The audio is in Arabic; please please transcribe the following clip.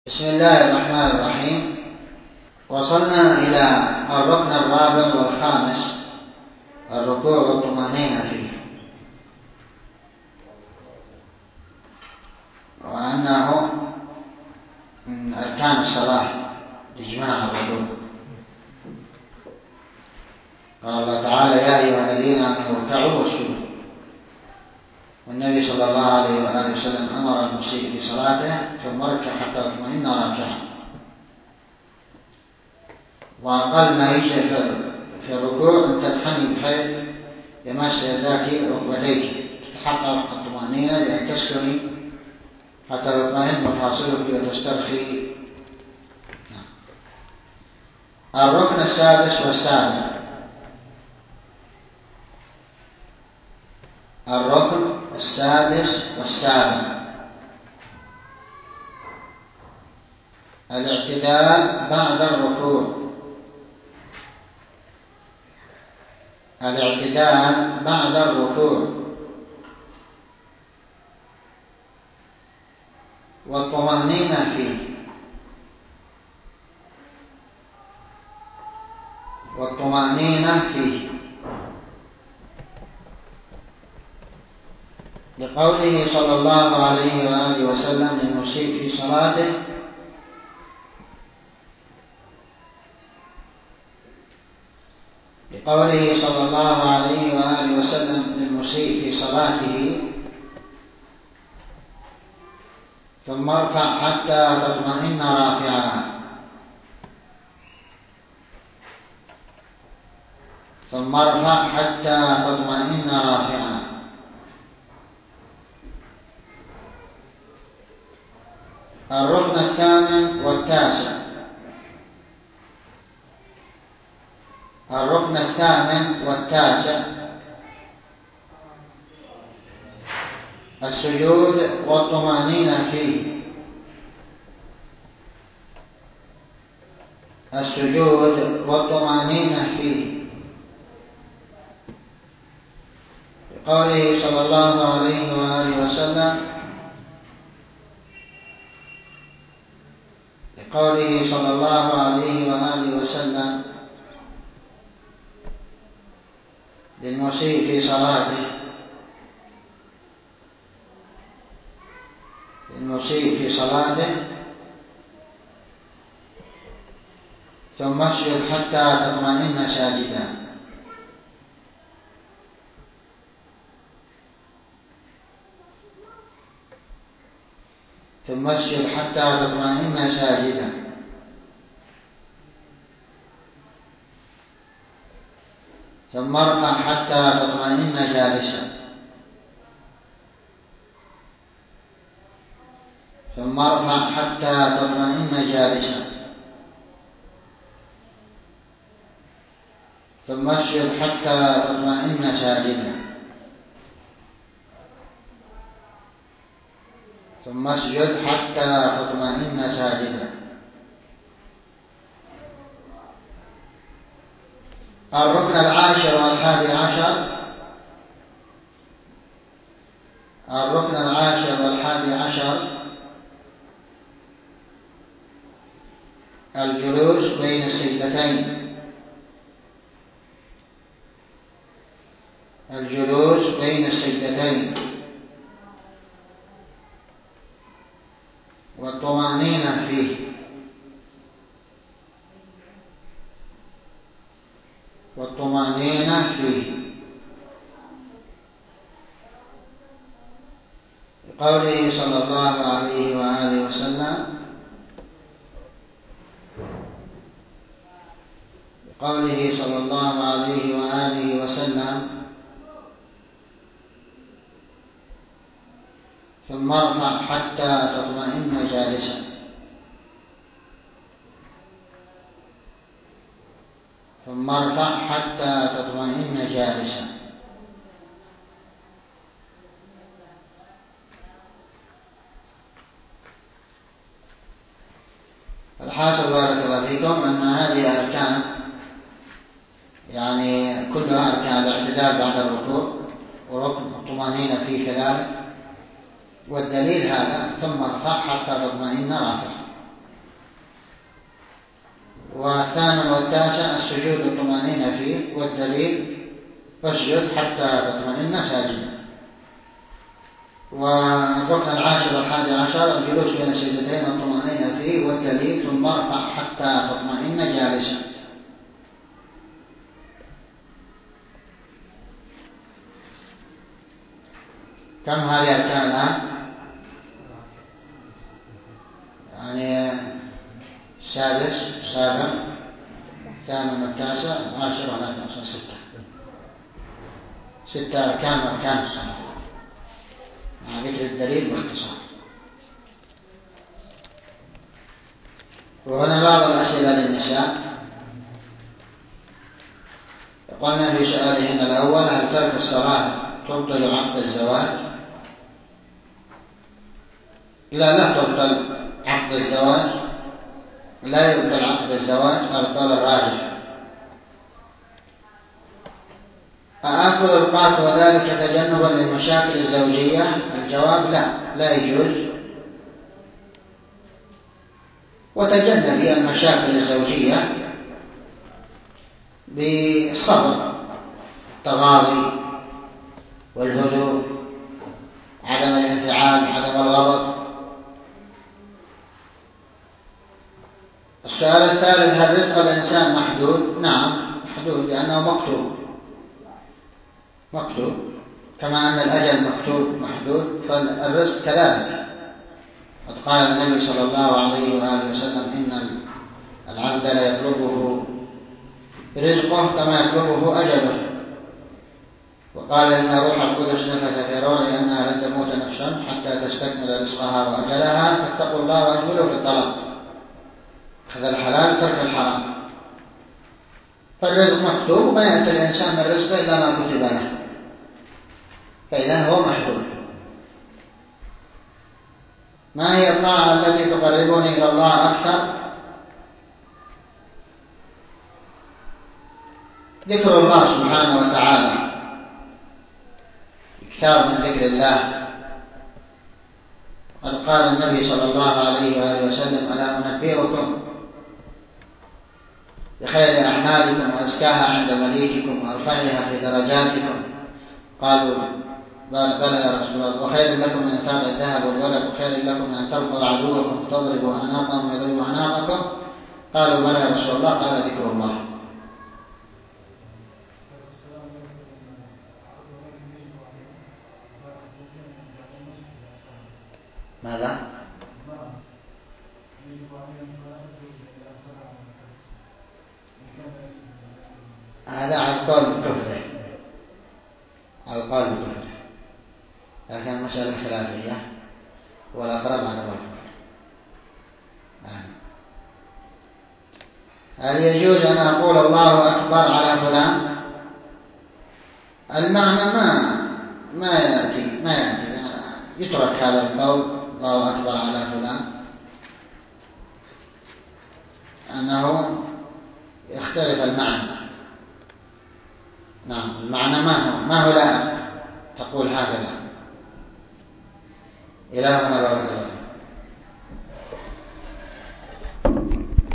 بسم الله الرحمن الرحيم. وصلنا إلى الركن الرابع والخامس، الركوع والطمأنينة فيه، وأنه من أركان الصلاة إجماع الركوع. قال الله تعالى: يا أيها الذين آمنوا اركعوا واسجدوا. والنبي صلى الله عليه وآله وسلم أمر المسيء في صلاته ثم اركع حتى يطمئن راكعا. وأقل ما يجب في الركوع أن تنحني بحيث يمس يداك ركبتيك، تتحقق الطمأنينة بأن تسكني حتى تطمئن مفاصلك وتسترخي. الركن السادس والسابع. الركن السادس والسابع: الاعتدال بعد الركوع. الاعتدال بعد الركوع والطمأنينة فيه. والطمأنينة فيه لقوله صلى الله عليه وآله وسلم للمسيء في صلاته: لقوله صلى الله عليه وآله وسلم للمسيء في صلاته: ثم ارفع حتى تطمئن رافعا. ثم ارفع حتى تطمئن رافعا. الركن الثامن والتاسع. الركن الثامن والتاسع: السجود والطمأنينة فيه. السجود والطمأنينة فيه لقوله صلى الله عليه وآله وسلم: لقوله صلى الله عليه وآله وسلم للمسيء في صلاته: للمسيء في صلاته: ثم اسجد حتى تطمئن ساجدا. ثم اسجد حتى تطمئن ساجدا. ثم ارفع حتى تطمئن جالسا. ثم ارفع حتى تطمئن جالسا. ثم اسجد حتى تطمئن ساجدا. ثم اسجد حتى تطمئن ساجدا. الركن العاشر والحادي عشر. الركن العاشر والحادي عشر: الجلوس بين السجدتين. الجلوس بين السجدتين والطمأنينة فيه. والطمأنينة فيه لقوله صلى الله عليه وآله وسلم: لقوله صلى الله عليه وآله وسلم: ثم ارفع حتى تطمئن جالسا. ثم ارفع حتى تطمئن جالسا. الحاصل بارك الله فيكم أن هذه أركان، يعني كلها أركان الاعتدال بعد الركوع، وركن الطمأنينة فيه كذلك. والدليل هذا: ثم ارفع حتى تطمئن رافعا. والثامن والتاسع السجود الطمأنينة فيه، والدليل اسجد حتى تطمئن ساجدا. والركن العاشر والحادي عشر الجلوس بين السجدتين والطمأنينة فيه، والدليل ثم ارفع حتى تطمئن جالسا. كم هذه أركان الآن؟ يعني السادس السابع الثامن والتاسع العاشر والحادي عشر، ستة أركان وأركان الصلاة مع ذكر الدليل باختصار. وهنا بعض الأسئلة للنساء. قلنا في سؤالهن الأول: هل ترك الصلاة تبطل عقد الزواج؟ لا تبطل عقد الزواج، لا يبطل عقد الزواج على القول الراجح. أآكل القات وذلك تجنبا للمشاكل الزوجية؟ الجواب: لا يجوز. وتجنبي المشاكل الزوجية بالصبر، التغاضي والهدوء، عدم الانفعال، عدم الغضب. السؤال الثالث: هل رزق الإنسان محدود؟ نعم محدود، لأنه مكتوب كما أن الأجل مكتوب محدود، فالرزق كذلك. قد قال النبي صلى الله عليه وآله وسلم: إن العبد لا يطلبه رزقه كما يطلبه أجله. وقال: إن روح القدس نفث في روعي أنها لن تموت نفس حتى تستكمل رزقها وأجلها، فاتقوا الله وأجملوا في الطلب. هذا الحلال ترك الحرام. فالرزق مكتوب، وما يأتي الإنسان من رزقه إلا ما كتب له، فإذا هو محدود. ما هي الطاعة التي تقربني إلى الله أكثر؟ ذكر الله سبحانه وتعالى، إكثار من ذكر الله. قد قال النبي صلى الله عليه وآله وسلم: ألا أنبئكم بخير أعمالكم وأزكاها عند مليككم وأرفعها في درجاتكم؟ قالوا: بلى يا رسول الله. وخير لكم من إنفاق الذهب والورق، وخير لكم من أن تلقوا عدوكم فتضربوا أعناقهم ويضربوا أعناقكم؟ قالوا: بلى يا رسول الله. قال: ذكر الله. ماذا؟ هذا على القول بكفره، لكن المسألة خلافية، والأقرب عدم الكفر. هل يجوز أن أقول الله أكبر على فلان؟ المعنى ما يأتي يترك هذا القول الله أكبر على فلان، أنه يختلف المعنى. نعم، المعنى ما هو لا تقول هكذا. إلهنا بارك الله.